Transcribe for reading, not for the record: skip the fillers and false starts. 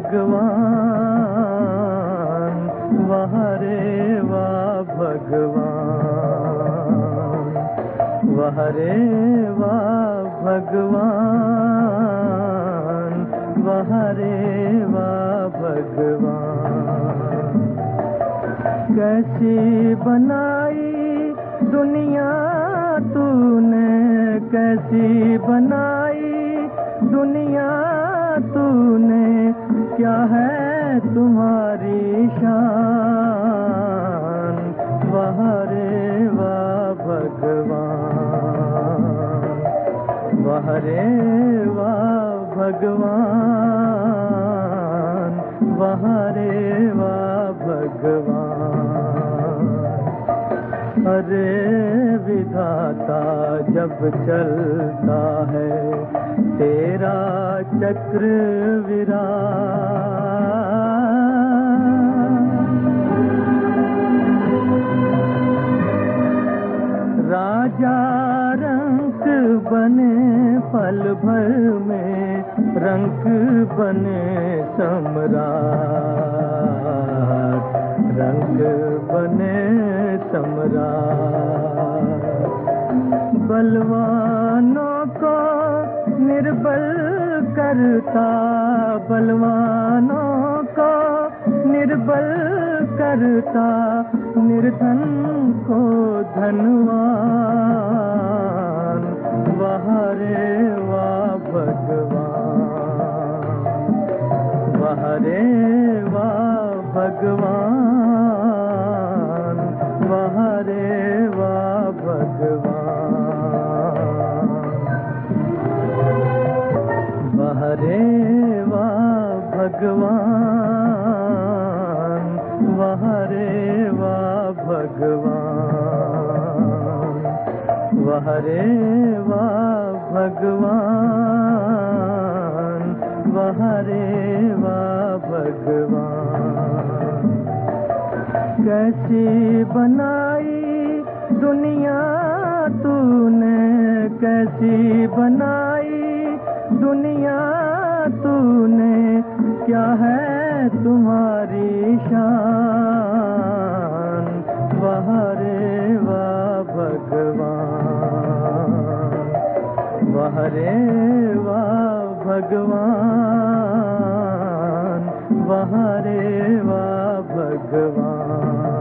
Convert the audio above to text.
भगवान, वाह रे वाह भगवान, वाह रे वाह भगवान, वाह रे वाह भगवान। कैसी बनाई दुनिया तूने, कैसी बनाई दुनिया तूने, क्या है तुम्हारी शान, वाह रे वाह भगवान, वाह रे वाह भगवान, वाह रे वाह भगवान। अरे विधाता जब चलता है तेरा चक्र विराट, राजा रंक बने पल भर में, रंक बने सम्राट, रंक बने सम्राट। बलवानों को निर्बल करता, बलवानों को निर्बल करता, निर्धन को धनवान, वाह रे वाह भगवान, वाह रे वाह भगवान, वाह रे वाह भगवान, वाह रे वाह भगवान, वाह रे वाह भगवान, वाह रे वाह भगवान, वाह रे वाह भगवान। कैसी बनाई दुनिया तूने, कैसी बनाई दुनिया तूने, क्या है तुम्हारी शान, वाह रे वाह भगवान, वाह रे वाह भगवान, वाह रे वाह भगवान।